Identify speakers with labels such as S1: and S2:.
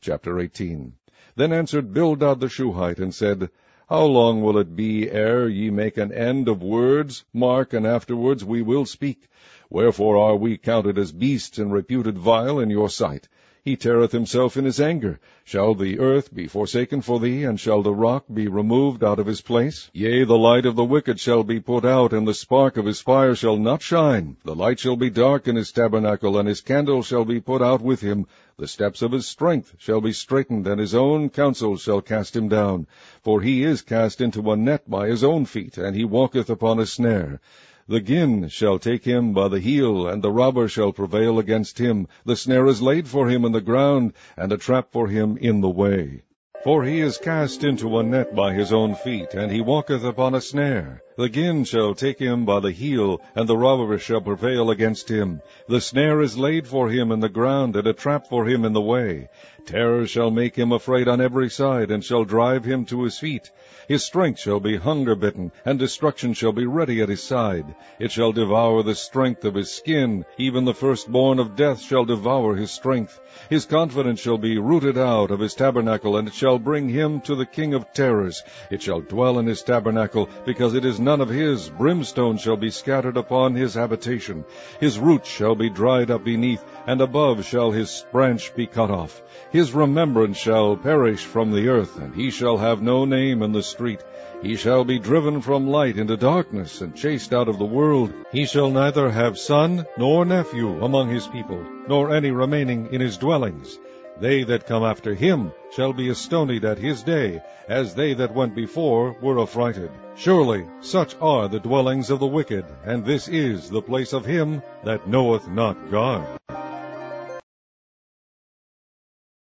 S1: Chapter 18. Then answered Bildad the Shuhite, and said, How long will it be ere ye make an end of words? Mark, and afterwards we will speak. Wherefore are we counted as beasts, and reputed vile in your sight? He teareth himself in his anger. Shall the earth be forsaken for thee, and shall the rock be removed out of his place? Yea, the light of the wicked shall be put out, and the spark of his fire shall not shine. The light shall be dark in his tabernacle, and his candle shall be put out with him. The steps of his strength shall be straitened, and his own counsel shall cast him down. For he is cast into a net by his own feet, and he walketh upon a snare. The gin shall take him by the heel, and the robber shall prevail against him. The snare is laid for him in the ground, and a trap for him in the way. For he is cast into a net by his own feet, and he walketh upon a snare. The gin shall take him by the heel, and the robber shall prevail against him. The snare is laid for him in the ground, and a trap for him in the way. Terror shall make him afraid on every side, and shall drive him to his feet. His strength shall be hunger-bitten, and destruction shall be ready at his side. It shall devour the strength of his skin, even the firstborn of death shall devour his strength. His confidence shall be rooted out of his tabernacle, and it shall bring him to the king of terrors. It shall dwell in his tabernacle, because it is none of his. Brimstone shall be scattered upon his habitation. His roots shall be dried up beneath, and above shall his branch be cut off. His remembrance shall perish from the earth, and he shall have no name in the street. He shall be driven from light into darkness, and chased out of the world. He shall neither have son nor nephew among his people, nor any remaining in his dwellings. They that come after him shall be astonied at his day, as they that went before were affrighted. Surely such are the dwellings of the wicked, and this is the place of him that knoweth not God.